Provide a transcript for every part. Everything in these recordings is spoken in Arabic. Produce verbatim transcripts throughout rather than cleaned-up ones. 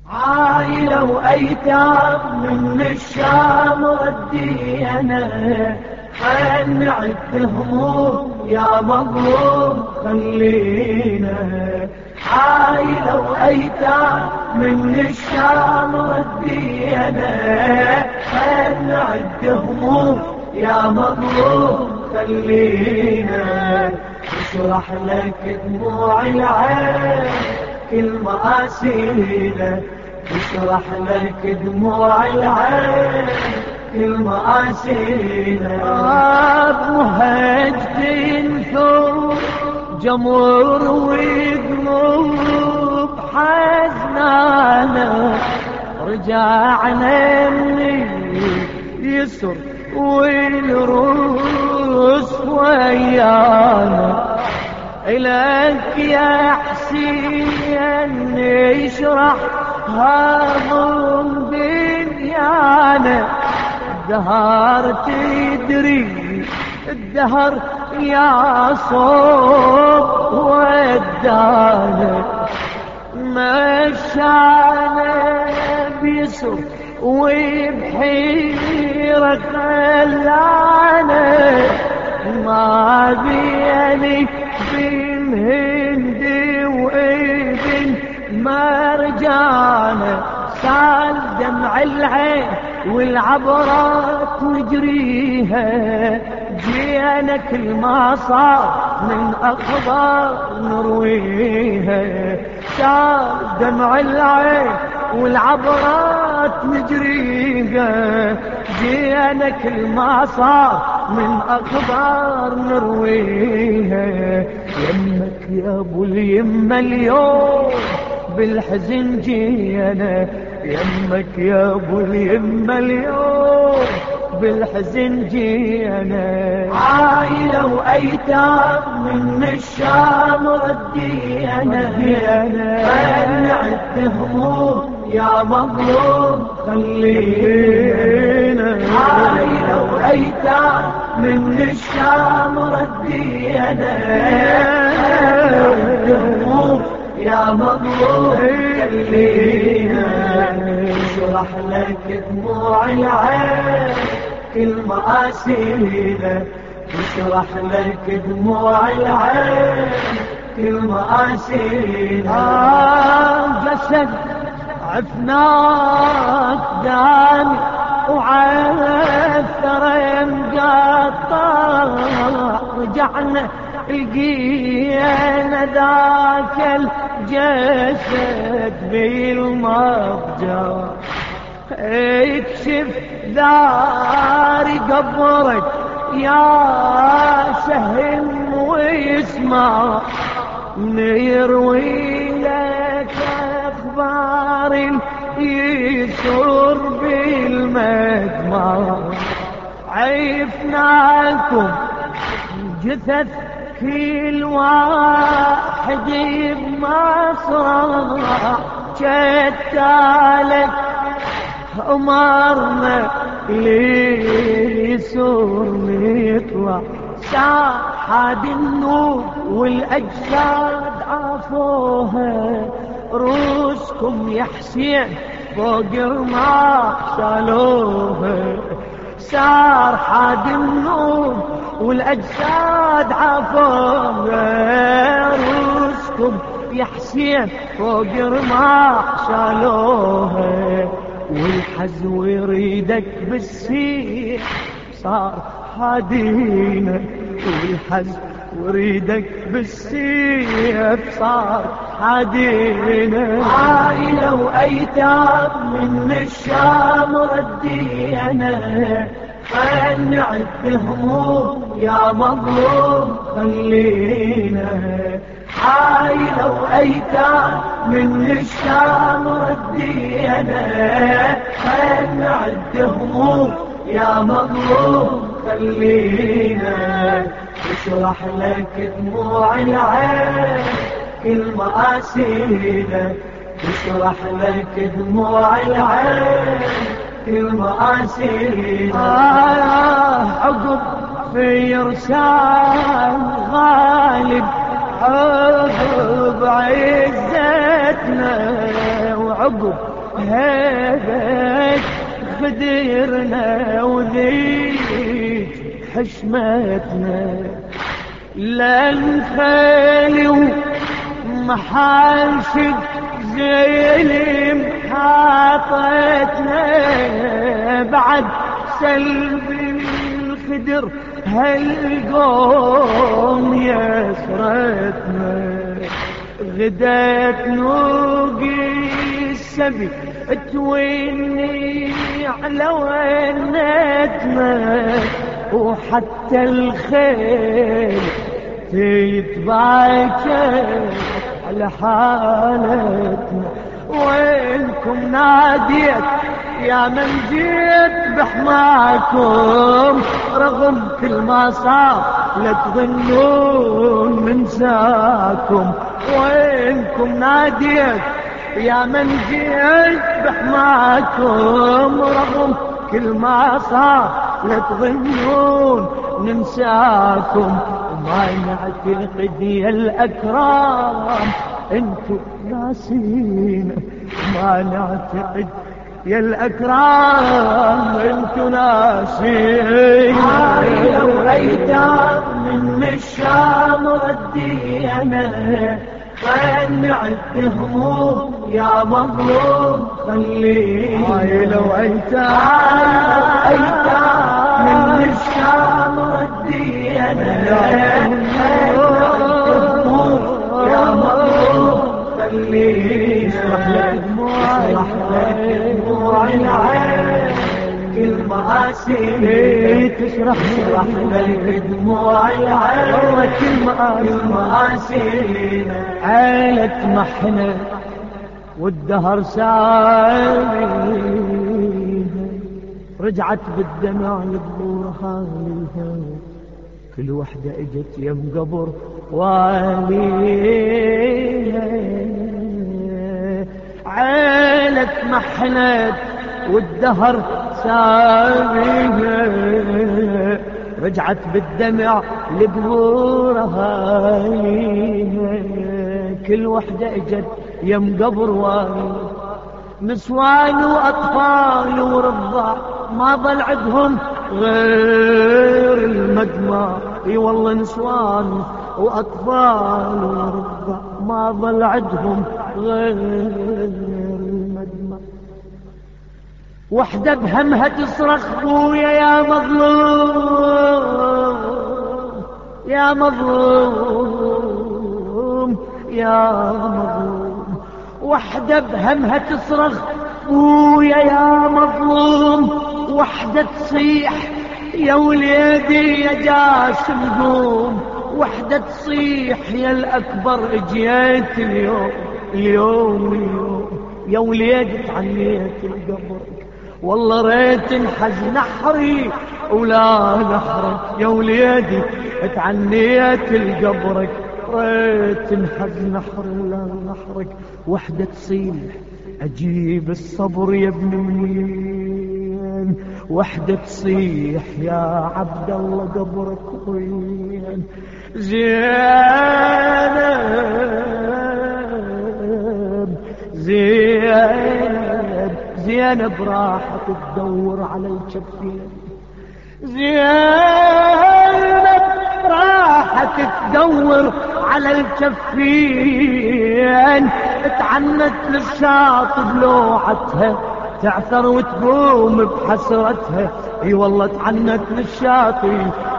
عايلة وأيتام من الشام ردينا، حنعد هموم يا مظلوم خلينا. عايلة وأيتام من الشام ردينا، حنعد هموم يا مظلوم خلينا. اشرح لك دموع العين كل مآسينا، اشرح لك دموع العين كل مآسينا. مهجتين ثوب جمر وقلوب حزنانا، رجعنا من يسر والروس ويانا. إلك يا حسين يشرح هضم دنيانا. الدهر تدري الدهر يا صوب ودانا، مشانا بيسر وبحيرة خلانا. ما بيني بين هندي وابن مرجانة، سال دمع العين والعبرات نجريها. جينا كل ما صار من أخبار نرويها، سال دمع العين والعبرات نجريها. جينا كل ما صار من أخبار نرويها. يمك يا ابو اليمة اليوم بالحزن جينا، يمك يا ابو اليمة اليوم بالحزن جينا. عايلة وأيتام من الشام ردينا، فنعد هموم يا مظلوم خلينا. عايلة وأيتام من الشام ردينا، فنعد هموم يا مظلوم خلينا. اشرح لك دموع العين كل مآسينا، اشرح لك دموع العين كل مآسينا. جسد عفناك داني وعثر مقطع، رجعنا لقينا ذاك الجسد بالمضجع. اكشف داري قبرك يا سهم ويسمع، نروي لك اخبار يسر بالمدمع. عيفناكم جثث كل واحد بمصرع، شتالك أمرنا ليسور نطلع. ساحد النور والأجساد عافوها، روسكم يا حسين فوق رماح شالوها. سار حاد النور والأجساد عافوها، روسكم يا حسين فوق رماح شالوها. والحزو يريدك بالسيف صار حادينا، والحزو يريدك بالسيف صار حادينا. عائلة وأيتام من الشام ردينا، فنعد هموم يا مظلوم خلينا. عائلة وأيتام من الشام ردينا، فنعد هموم يا مظلوم خلينا. اشرح لك دموع العين كل مآسينا، اشرح لك دموع العين كل مآسينا. آه عقب في رسال غالب، عقب عزتنا وعقب هيبت خدرنا وذيك حشمتنا لنخالي ومحاشد زي محاطتنا بعد سلب الخدر هالقوم يسرتنا غدات نوقي السبي تويني على ونتنا وحتى الخيل تتبعك على حالتنا وينكم ناديت يا من جيت بحماكم رغم كل ما صار لا تظنون ننساكم وينكم ناديت يا من جيت بحماكم رغم كل ما صار لا تظنون ننساكم وما نعتقد يا الأكرام انتو ناسين ما نعتقد يا الأكرام انتو ناسين لو أيتام من الشام ردينا فنعد هموم يا مظلوم خلينا لو أيتام أيتام من الشام ردينا فنعد هموم يا مظلوم خلينا اسمح لك دموع العين كل مآسينا تشرح تشرح لك دموع العين كل مآسينا عيلة محنة والدهر سايبها رجعت بالدمع لقبورها لها كل وحدة اجت يم قبر واليها عيلة محنة والدهر سايبها رجعت بالدمع لقبورها كل وحدة اجت يم قبر والي نسوان واطفال ورضع ما ظل عندهم غير المدمع اي والله نسوان واطفال ورضع ما ظل عندهم غير المدمع وحدة بهمها تصرخ بويا يا مظلوم يا مظلوم يا مظلوم وحدة بهمها تصرخ بويا يا مظلوم وحدة تصيح يا وليدي يا جاسم قوم وحدة تصيح يا الأكبر اجيت اليوم اليوم اليوم يا وليدي تعنيت القبرك والله ريت انحز نحري ولا نحرك يا وليدي تعنيت القبرك ريت انحز نحري ولا نحرك وحدة تصيح اجيب الصبر يا ابن وين وحدة تصيح يا عبد الله قبرك وين زينب زينب زينب راحت تدور على الجفين زينب راحت تدور على الجفين اتعنت للشاطئ بلوعتها تعثر وتقوم بحسرتها اي والله اتعنت للشاطئ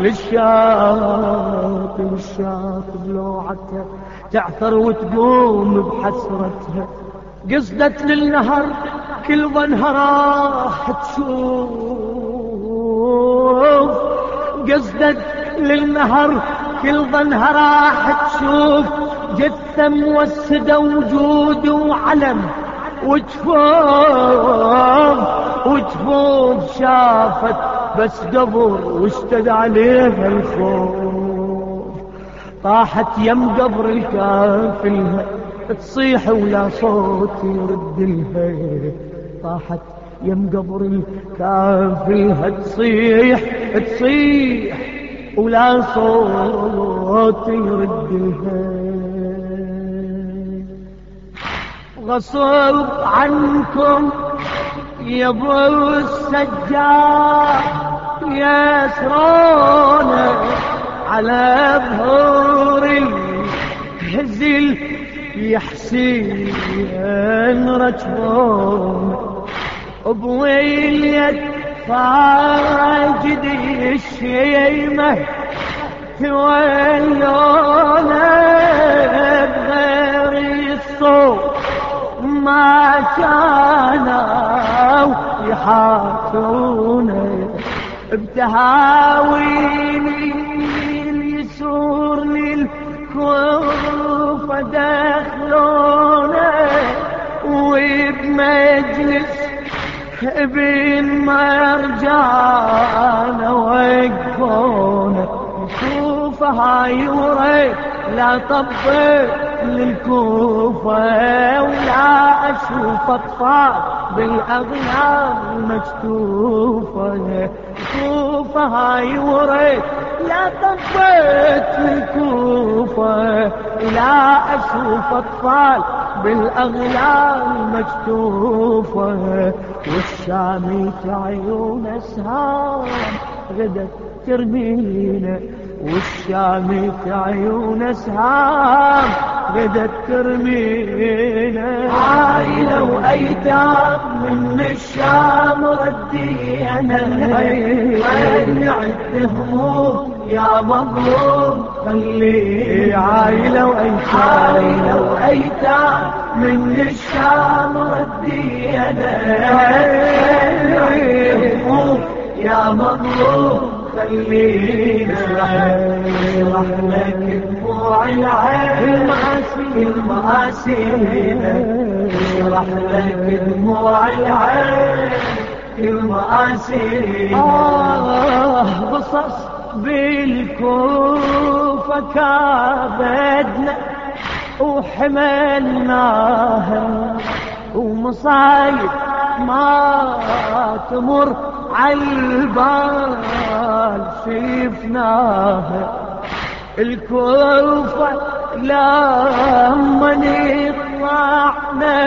للشاطئ للشاطئ بلوعتها تعثر وتقوم بحسرتها قصدت للنهر كل ظنها راح تشوف قصدت للنهر كل ظنها راح تشوف جثة موسدة وجود وعلم وجفوف وجفوف شافت بس قبر واشتد عليها الخوف طاحت يم قبر الكافلها تصيح ولا صوت يرد لها طاحت يم قبر الكافلها تصيح تصيح ولا صوت يرد لها غصب عنكم يا ابو السجاد يسرون على ظهوري هزل يا حسين رجبون بويلية فاجد الشيمة تولونا بغير الصوت ما كانوا يحاكونا بتهاويني اليسور للكوفة دخلونا وبمجلس ابن مرجان وقفونا الكوفة هاي وريت لا طبيت للكوفة ولا أشوف أطفال بالأغنام مكتوفة الكوفة هاي وريت لا طبيت للكوفة ولا أشوف أطفال بالأغلال مكتوفة والشامي عيون أسهام غدت ترمينا والشامي عيون أسهام غدت ترمينا عائلة وأيتام من الشام ردينا ونعد هموم يا مظلوم خلي عائلة وأيتام عائلة وأيتام من الشام ردينا ونعد هموم يا مظلوم خلينا اشرح لك دموع العين المآسينا اشرح لك دموع العين المآسينا آه قصص بالكوفة كابدنا وحملناها ومصايب ما تمر عالبال شفناها الكوفة لما نطلعنا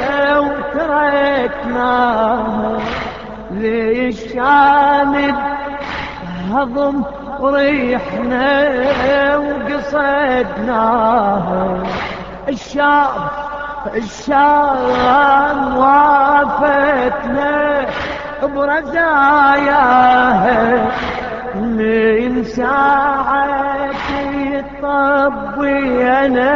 وتركناها ليش كانت هضم ريحنا وقصدناها الشام الشام وافتنا برزاياها من ساعة الطبينا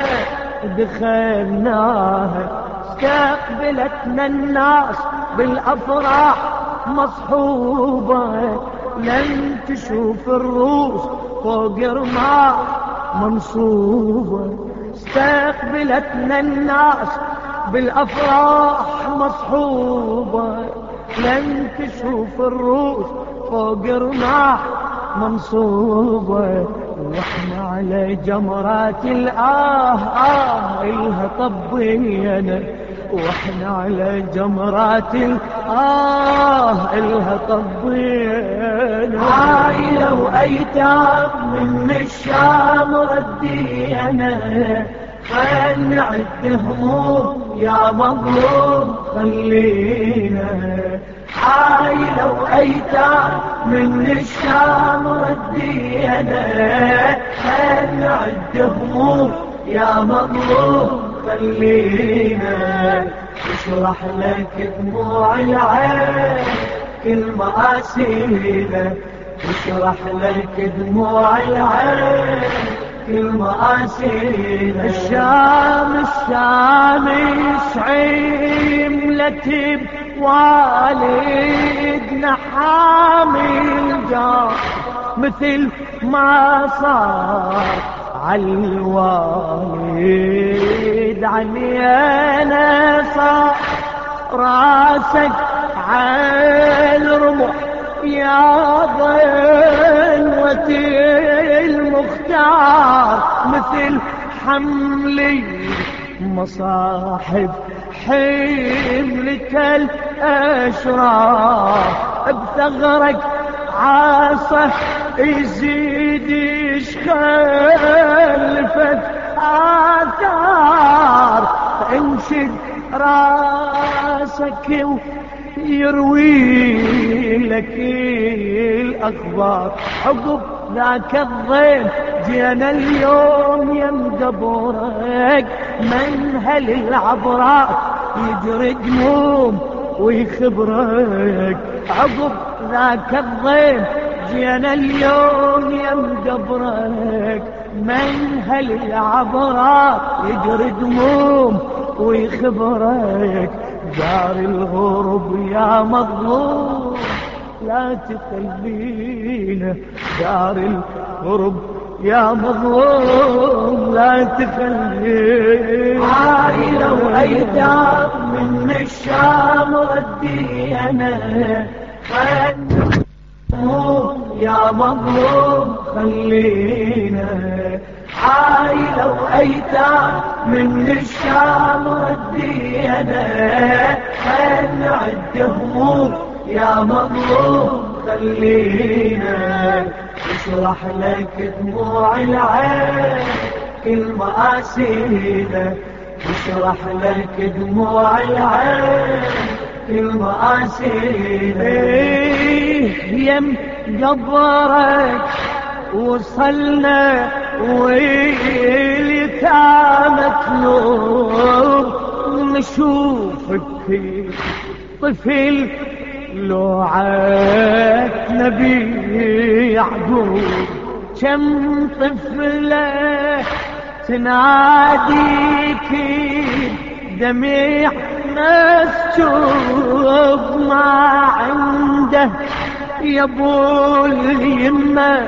دخلناها استقبلتنا الناس بالأفراح مصحوبة لن تشوف الروس فوق رماح منصوبة استقبلتنا الناس بالأفراح مصحوبة لن تشوف الروس فوق رماح منصوبة واحنا على جمرات الآه آه إلها طبينا واحنا على جمرات الآه إلها طبينا عائلة وأيتام من الشام ردينا فنعد هموم يا مظلوم خلينا عائلة وأيتام من الشام ردينا فنعد هموم يا مظلوم خلينا اشرح لك دموع العين كل مآسينا اشرح لك دموع العين كل مآسينا الشام الشام يشعيم لتب والدنا حامي الجار مثل ما صار عالوالد عني صار راسك عالرمح يا ضلوتي المختار مثل حملي مصاحب حملة الأشرار بثغرك عاصة يزيد يشخلفت آثار انشد راسك ويروي لك الأخبار. عقب ذاك الضيف جينا اليوم يمقبرك، منهل العبرات يجري دموم ويخبرك. عقب ذاك الضيف جينا اليوم يمقبرك، منهل العبرات يجري دموم ويخبرك. دار الغرب يا مظلوم لا تخلينا، دار الغرب يا مظلوم لا تخلينا. عائلة وأيتام من الشام ردينا، يا مظلوم خلينا. عائلة وأيتام من الشام ردينا، نعد هموم يا مظلوم خلينا. اشرح لك دموع العين كل مآسينا، اشرح لك دموع العين كل مآسينا. يم قبرك وصلنا واليتامى تلوم، نشوفك طفل لو عاد نبي يعقوب. كم طفلة تناديك دميع مسجوب، ما عنده يا ابو اليمة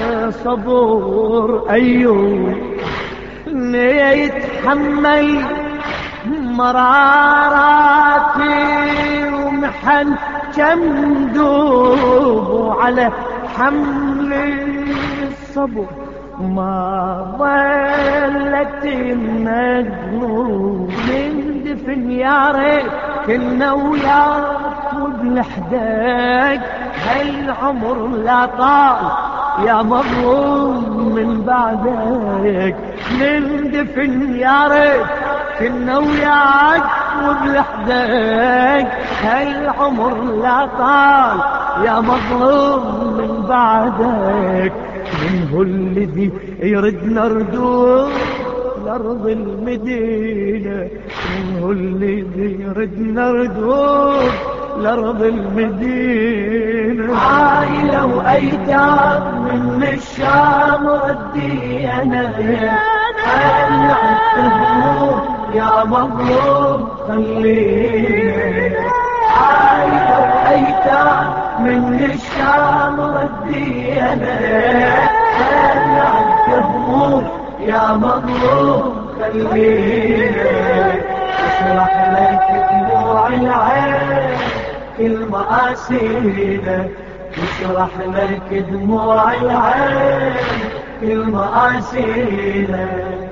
صبور أيوب، يتحمل مراراتي ومحن كم دوب، وعلى حمل الصبر ما ظلت مجنون. من دفن يا ريت كنا وياك وبالحداك، هالعمر لا طال يا مظلوم من بعدك. نندفن يا ريت كنا وياك وبالحداك، هالعمر لا طال يا مظلوم من بعدك. من هو الذي يردنا ردود لأرض المدينة، من هو الذي يردنا ردود لأرض المدينة. عائلة وأيتام من الشام ردينا، نعد هموم يا مظلوم خلينا. عائلة وأيتام من الشام ردينا، نعد هموم يا مظلوم خلينا. اشرح لك دموع العين كل مآسينا، اشرح لك دموع العين كل مآسينا.